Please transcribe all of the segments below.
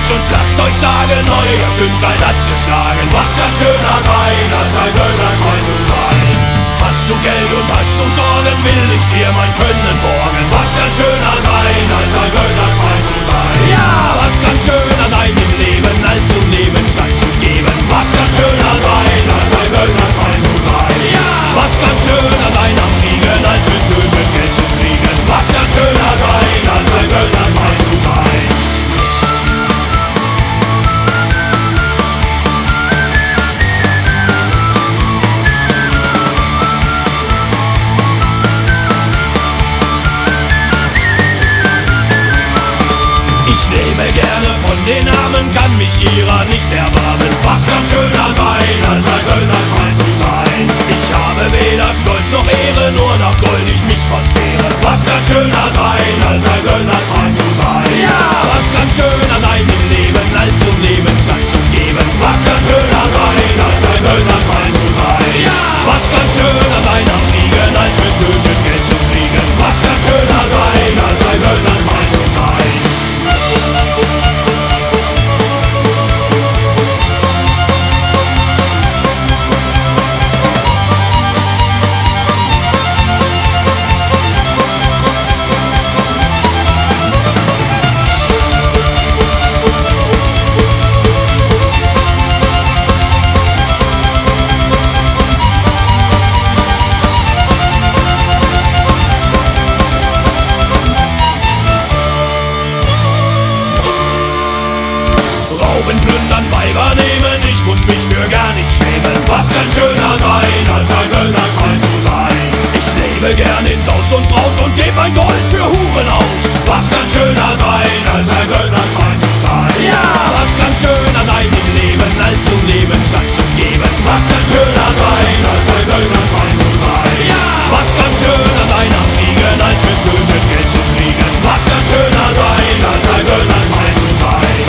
und lasst euch sagen, euer Stündlein hat geschlagen. Was kann schöner sein, als ein Söldnerschwein zu sein? Hast du Geld und hast du Sorgen, will ich dir mein Können borgen. Was kann schöner sein, als ein Söldnerschwein zu sein? Ja, was kann schöner sein im Leben, als zum Leben statt zu geben? Was kann schöner sein, als ein Söldnerschwein zu sein? Ja, was kann schöner sein am Siegen, als fürs Töten Geld zu kriegen? Was kann schöner sein, als ein Söldnerschwein zu sein? Ich nehme gerne von den Armen, kann mich ihrer nicht erbarmen. Was kann schöner sein, als ein Söldnerschwein zu sein? Ich habe weder Stolz noch Ehre, nur noch Gold ich mich verzehre. Was kann schöner sein, als ein Söldnerschwein zu sein? Ja, was kann schöner sein im Leben, als zum Leben statt zu geben? Was kann schöner sein, als ein Söldnerschwein zu sein? Ja, was kann schöner sein am Siegen, als fürs Töten Geld zu kriegen? Was kann schöner sein, als ein Söldnerschwein zu sein? Plündern, Weiber nehmen, ich muss mich für gar nichts schämen. Was kann schöner sein, als ein Söldnerschwein zu sein? Ich lebe gern in Saus und Braus und geb mein Gold für Huren aus. Was kann schöner sein, als ein Söldnerschwein zu sein? Ja, was kann schöner sein im Leben, als zum Leben statt zu geben? Was kann schöner sein, als ein Söldnerschwein zu sein? Ja, was kann schöner sein am Siegen, als fürs Töten Geld zu kriegen? Was kann schöner sein, als ein Söldnerschwein zu sein?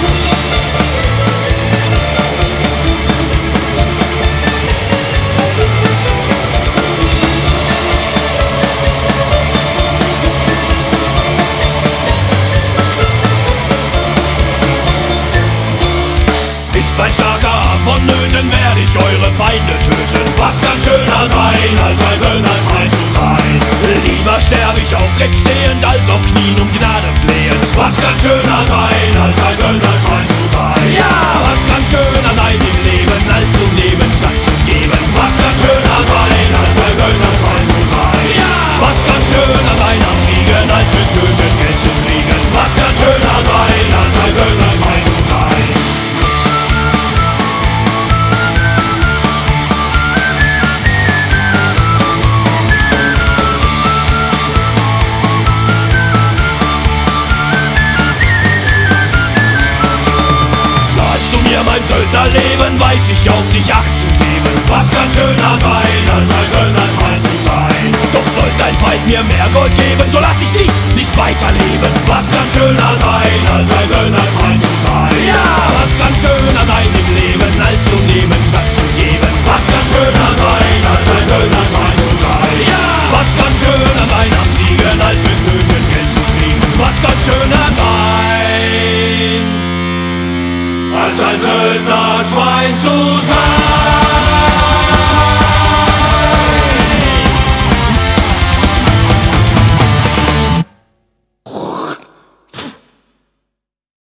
Mein starker Arm vonnöten, werd ich eure Feinde töten. Was kann schöner sein, als ein Söldnerschwein zu sein? Lieber sterb ich aufrecht stehend, als auf Knien um Gnade flehend. Was kann schöner sein, als ein Söldnerschwein zu sein? Ja, was kann schöner sein im Leben, als zum Leben statt zu geben? Was kann schöner sein, als ein Söldnerschwein zu sein? Ja, was kann schöner sein am Siegen, als fürs Töten Geld zu kriegen? Was kann schöner sein, als ein Söldnerschwein zu sein? Mein Söldnerleben weiß ich auf dich Acht zu geben. Was kann schöner sein, als ein Söldnerschwein zu sein? Doch soll dein Feind mir mehr Gold geben, so lass ich dich nicht weiterleben. Was kann schöner sein, als ein Söldnerschwein zu sein? Ja, was kann schöner sein im Leben, als zum Leben statt zu geben? Was kann schöner sein, als ein Söldnerschwein zu sein? Ja, was kann schöner sein am Siegen, als fürs Töten Geld zu kriegen? Was kann schöner sein, als ein Söldnerschwein zu sein?